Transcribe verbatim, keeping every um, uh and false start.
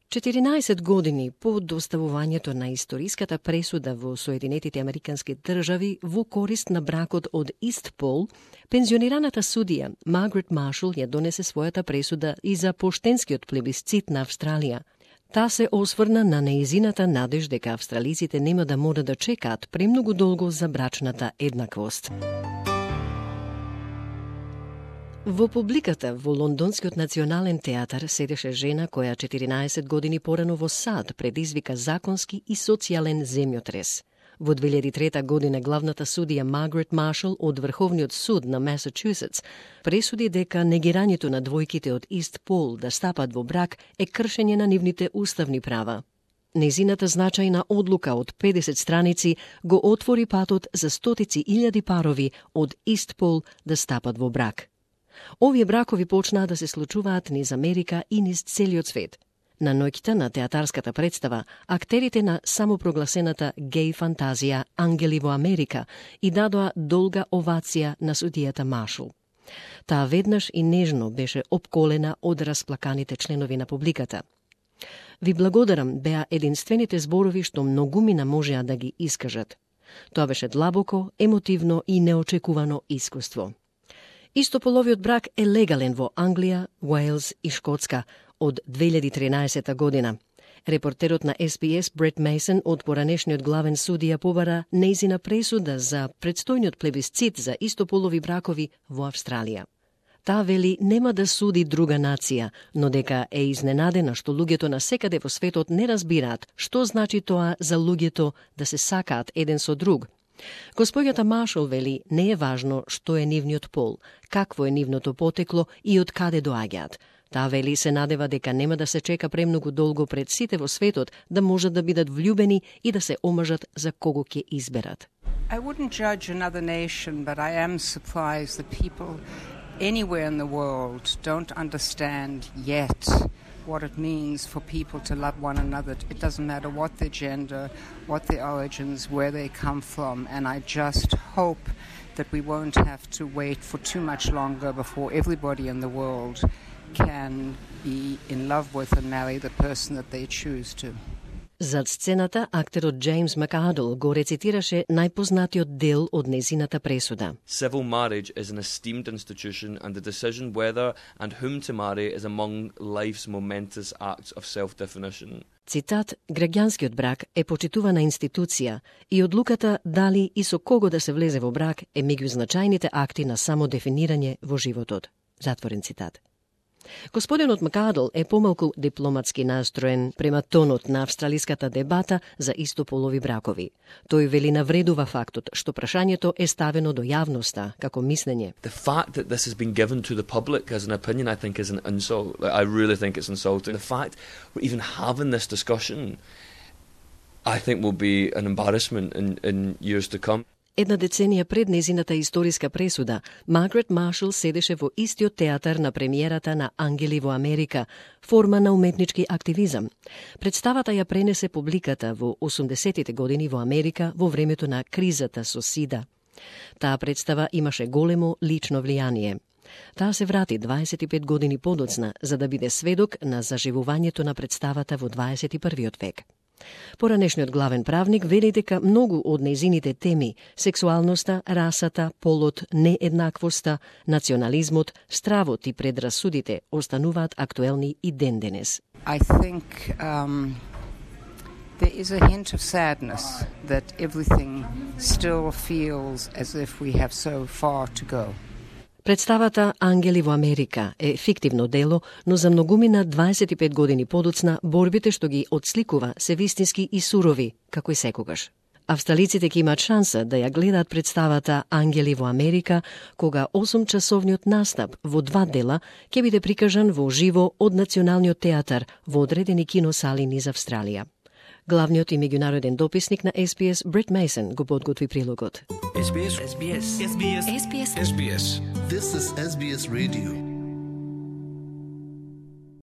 четиринаесет години по доставувањето на историската пресуда во Соединетите Американски држави во корист на бракот од ист пол, пензионираната судија Маргарет Маршал ја донесе својата пресуда и за поштенскиот плебисцит на Австралија. Таа се осврна на неизината надеж дека австралиците нема да мора да чекаат премногу долго за брачната еднаквост. Во публиката во Лондонскиот национален театар седеше жена која четиринаесет години порано во САД предизвика законски и социјален земјотрес. Во две илјади и трета година главната судија Маргарет Маршал од Врховниот суд на Масачусетс пресуди дека негирањето на двојките од ист пол да стапат во брак е кршење на нивните уставни права. Незината значајна одлука од педесет страници го отвори патот за стотици илјади парови од ист пол да стапат во брак. Овие бракови почнаа да се случуваат низ Америка и низ целиот свет. На ноќта на театарската представа, актерите на самопрогласената геј фантазија Ангели во Америка и дадоа долга овација на судијата Маршал. Таа веднаш и нежно беше опколена од расплаканите членови на публиката. Ви благодарам беа единствените зборови што многумина можеа да ги искажат. Тоа беше длабоко, емотивно и неочекувано искуство. Истополовиот брак е легален во Англија, Уелс и Шкотска од две илјади и тринаесета година. Репортерот на Ес Би Ес Брет Мейсон од поранешниот главен судија побара нејзина пресуда за предстојниот плебисцит за истополови бракови во Австралија. Таа вели нема да суди друга нација, но дека е изненадена што луѓето на секаде во светот не разбираат што значи тоа за луѓето да се сакаат еден со друг. Господјата Маршал вели не е важно што е нивниот пол, какво е нивното потекло и од каде доаѓаат. Таа вели се надева дека нема да се чека премногу долго пред сите во светот да можат да бидат влюбени и да се омажат за кого ќе изберат. I wouldn't judge another nation, but I am surprised that people anywhere in the world don't understand yet what it means for people to love one another. It doesn't matter what their gender, what their origins, where they come from, and I just hope that we won't have to wait for too much longer before everybody in the world can be in love with and marry the person that they choose to. Зад сцената, актерот Джеймс Макадл го рецитираше најпознатиот дел од незината пресуда. Civil marriage is an esteemed institution and the decision whether and whom to marry is among life's momentous acts of self-definition. Цитат, граѓанскиот брак е почитувана институција и одлуката дали и со кого да се влезе во брак е меѓу значајните акти на самодефинирање во животот. Затворен цитат. Господинот Макадл е помалку дипломатски настроен према тонот на австралиската дебата за истополови бракови. Тој вели навредува фактот што прашањето е ставено до јавноста како мислење. The fact that this has been given to the public as an opinion, I think, is an insult. I really think it's insulting. The fact we're even having this discussion, I think, will be an embarrassment in, in years to come. Една деценија пред незината историска пресуда, Маргарет Маршал седеше во истиот театар на премиерата на Ангели во Америка, форма на уметнички активизам. Представата ја пренесе публиката во осумдесетите години во Америка во времето на кризата со СИДА. Таа представа имаше големо лично влијание. Таа се врати дваесет и пет години подоцна за да биде сведок на заживувањето на представата во дваесет и првиот век. Поранешниот главен правник вели дека многу од нејзините теми, сексуалноста, расата, полот, нееднаквоста, национализмот, стравот и предрасудите остануваат актуелни и ден денес. I think um, there is a hint of sadness that everything still feels as if we have so far to go. Представата Ангели во Америка е фиктивно дело, но за многумина дваесет и пет години подоцна борбите што ги отсликува се вистински и сурови, како и секогаш. Австралиците ќе имаат шанса да ја гледаат представата Ангели во Америка, кога осумчасовниот настап во два дела ќе биде прикажан во живо од Националниот театар во одредени киносали низ Австралија. Главниот и меѓународен дописник на Ес Би Ес Брет Мейсон го подготви прилогот. Ес Би Ес. Ес Би Ес. Ес Би Ес. Ес Би Ес. This is Ес Би Ес Radio.